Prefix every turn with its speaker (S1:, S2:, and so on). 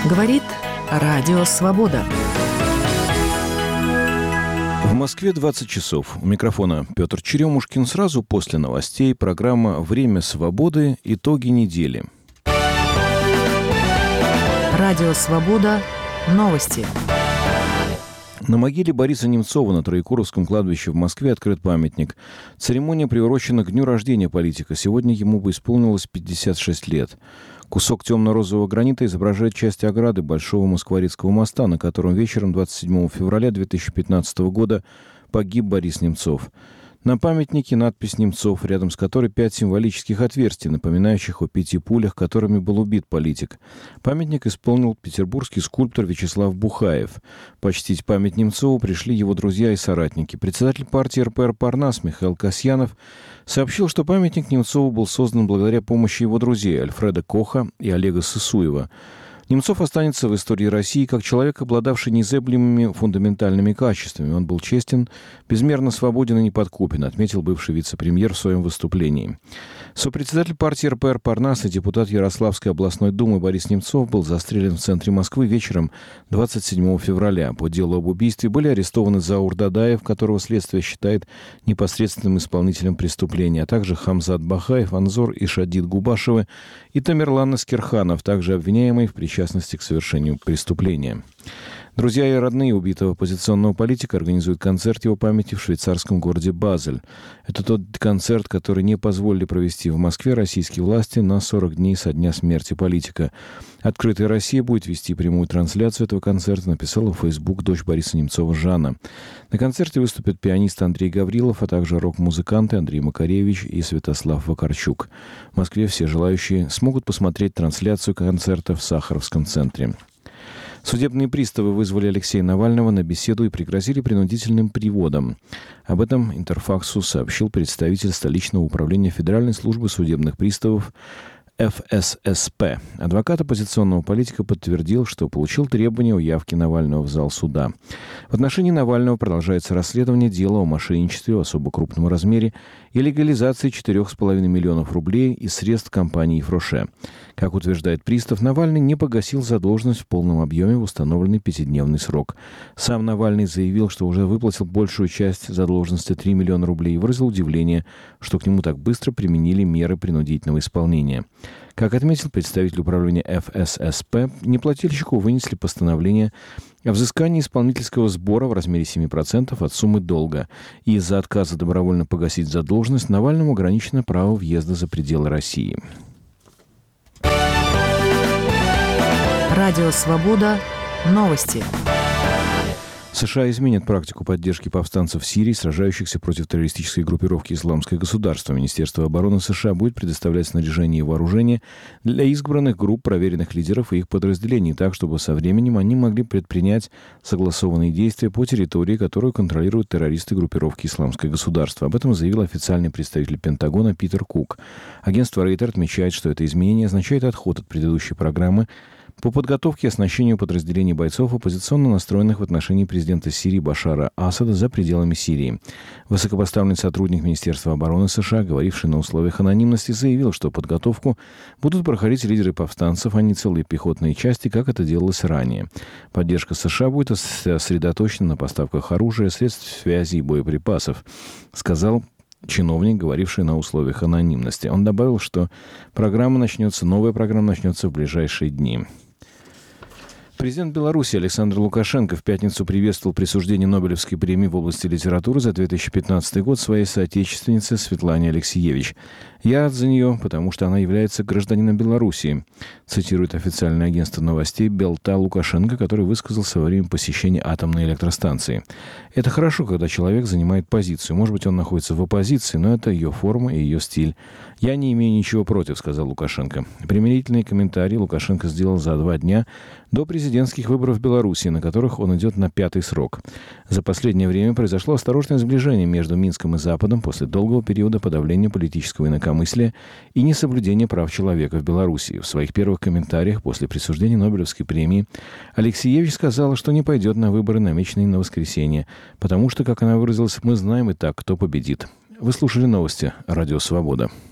S1: Говорит Радио Свобода.
S2: В Москве 20 часов. У микрофона Петр Черемушкин. Сразу после новостей программа «Время свободы. Итоги недели».
S1: Радио Свобода. Новости.
S2: На могиле Бориса Немцова на Троекуровском кладбище в Москве открыт памятник. Церемония приурочена к дню рождения политика. Сегодня ему бы исполнилось 56 лет. Кусок темно-розового гранита изображает часть ограды Большого Москворецкого моста, на котором вечером 27 февраля 2015 года погиб Борис Немцов. На памятнике надпись «Немцов», рядом с которой 5 символических отверстий, напоминающих о 5 пулях, которыми был убит политик. Памятник исполнил петербургский скульптор Вячеслав Бухаев. Почтить память Немцову пришли его друзья и соратники. Председатель партии РПР «Парнас» Михаил Касьянов сообщил, что памятник Немцову был создан благодаря помощи его друзей Альфреда Коха и Олега Сысуева. Немцов останется в истории России как человек, обладавший незыблемыми фундаментальными качествами. Он был честен, безмерно свободен и неподкупен, отметил бывший вице-премьер в своем выступлении. Сопредседатель партии РПР «Парнас» и депутат Ярославской областной думы Борис Немцов был застрелен в центре Москвы вечером 27 февраля. По делу об убийстве были арестованы Заур Дадаев, которого следствие считает непосредственным исполнителем преступления, а также Хамзат Бахаев, Анзор Ишадит Губашевы и Тамерлан Аскерханов, также обвиняемый в причастности к совершению преступления. Друзья и родные убитого оппозиционного политика организуют концерт его памяти в швейцарском городе Базель. Это тот концерт, который не позволили провести в Москве российские власти на 40 дней со дня смерти политика. «Открытая Россия» будет вести прямую трансляцию этого концерта, написала в Facebook дочь Бориса Немцова Жанна. На концерте выступят пианист Андрей Гаврилов, а также рок-музыканты Андрей Макаревич и Святослав Вакарчук. В Москве все желающие смогут посмотреть трансляцию концерта в Сахаровском центре. Судебные приставы вызвали Алексея Навального на беседу и пригрозили принудительным приводом. Об этом Интерфаксу сообщил представитель столичного управления Федеральной службы судебных приставов ФССП. Адвокат оппозиционного политика подтвердил, что получил требования о явке Навального в зал суда. В отношении Навального продолжается расследование дела о мошенничестве в особо крупном размере и легализации 4,5 миллионов рублей из средств компании «Фроше». Как утверждает пристав, Навальный не погасил задолженность в полном объеме в установленный 5-дневный срок. Сам Навальный заявил, что уже выплатил большую часть задолженности 3 миллиона рублей и выразил удивление, что к нему так быстро применили меры принудительного исполнения. Как отметил представитель управления ФССП, неплательщику вынесли постановление о взыскании исполнительского сбора в размере 7% от суммы долга. И из-за отказа добровольно погасить задолженность Навальному ограничено право въезда за пределы России.
S1: Радио Свобода. Новости.
S2: США изменят практику поддержки повстанцев в Сирии, сражающихся против террористической группировки «Исламское государство». Министерство обороны США будет предоставлять снаряжение и вооружение для избранных групп проверенных лидеров и их подразделений, так, чтобы со временем они могли предпринять согласованные действия по территории, которую контролируют террористы группировки «Исламское государство». Об этом заявил официальный представитель Пентагона Питер Кук. Агентство Рейтер отмечает, что это изменение означает отход от предыдущей программы по подготовке и оснащению подразделений бойцов, оппозиционно настроенных в отношении президента Сирии Башара Асада за пределами Сирии. Высокопоставленный сотрудник Министерства обороны США, говоривший на условиях анонимности, заявил, что подготовку будут проходить лидеры повстанцев, а не целые пехотные части, как это делалось ранее. Поддержка США будет сосредоточена на поставках оружия, средств связи и боеприпасов, сказал чиновник, говоривший на условиях анонимности. Он добавил, что новая программа начнется в ближайшие дни. Президент Беларуси Александр Лукашенко в пятницу приветствовал присуждение Нобелевской премии в области литературы за 2015 год своей соотечественнице Светлане Алексиевич. «Я рад за нее, потому что она является гражданином Белоруссии», цитирует официальное агентство новостей Белта Лукашенко, который высказался во время посещения атомной электростанции. «Это хорошо, когда человек занимает позицию. Может быть, он находится в оппозиции, но это ее форма и ее стиль. Я не имею ничего против», — сказал Лукашенко. Примирительные комментарии Лукашенко сделал за 2 дня до президентских выборов в Беларуси, на которых он идет на 5-й срок. За последнее время произошло осторожное сближение между Минском и Западом после долгого периода подавления политического инакомыслия и несоблюдения прав человека в Беларуси. В своих первых комментариях после присуждения Нобелевской премии Алексиевич сказала, что не пойдет на выборы, намеченные на воскресенье, потому что, как она выразилась, мы знаем и так, кто победит. Вы слушали новости «Радио Свобода».